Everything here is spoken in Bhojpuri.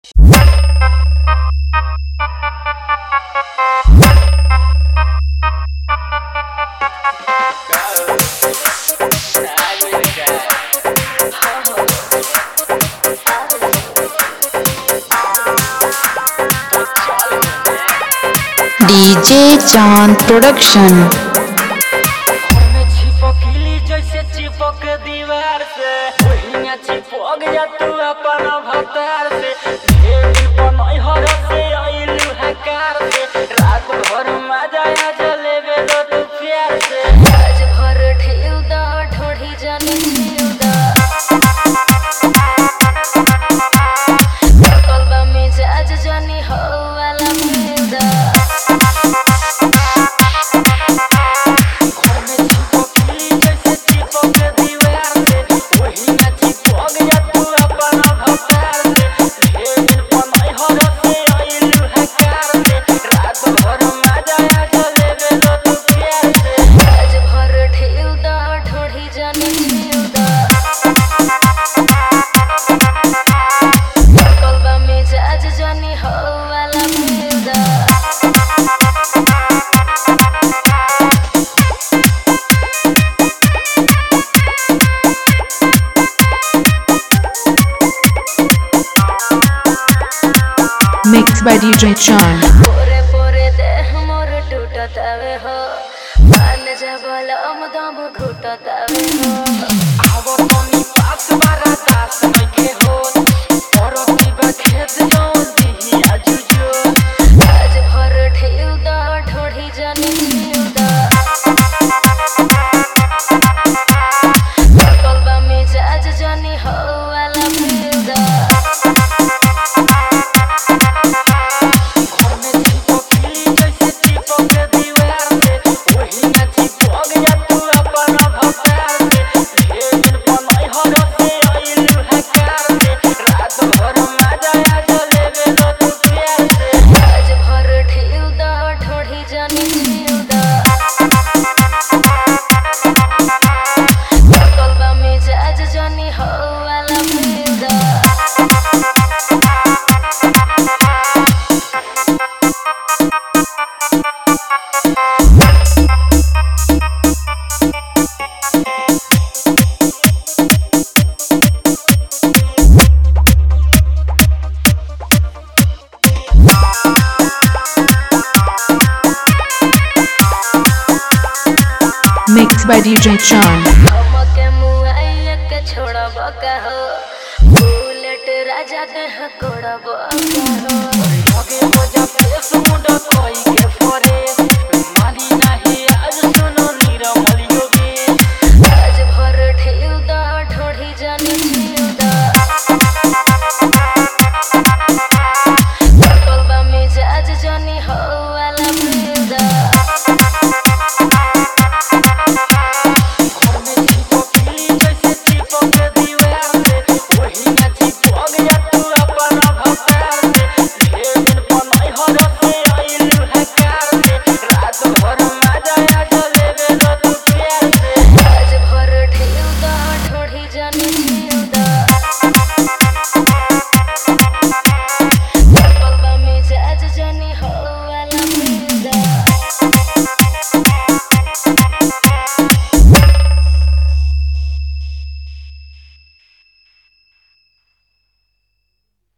डीजे चांद प्रोडक्शन। चिपकली जैसे चिपक दीवार से वही चिपक जा तू अपन भतार से हर से आइलू हकार से रात भर मजा आ जलेबे दो तू प्यार से आज भर ढेउ दा ठोड़ी जाने ढेउ दा कलबा में जाज जानी हो वाला ढेउ दा Mixed by DJ Chan। पोरे पोरे देह मोर टूटत आवे हो मान जबल दम घुटत आवे हो आवो तनी पास बारा दास नइखे हो परती बा खेत जो दिही आजुजो आज भर ढेउ दा ठोड़ी जानी ढेउ दा कलबा में जाज जानी हो वाला ढेउ दा Mixed by DJ Chan। हमके मुआइया के छोड़ब का हो बुलेट राजा देह कोड़ब का हो।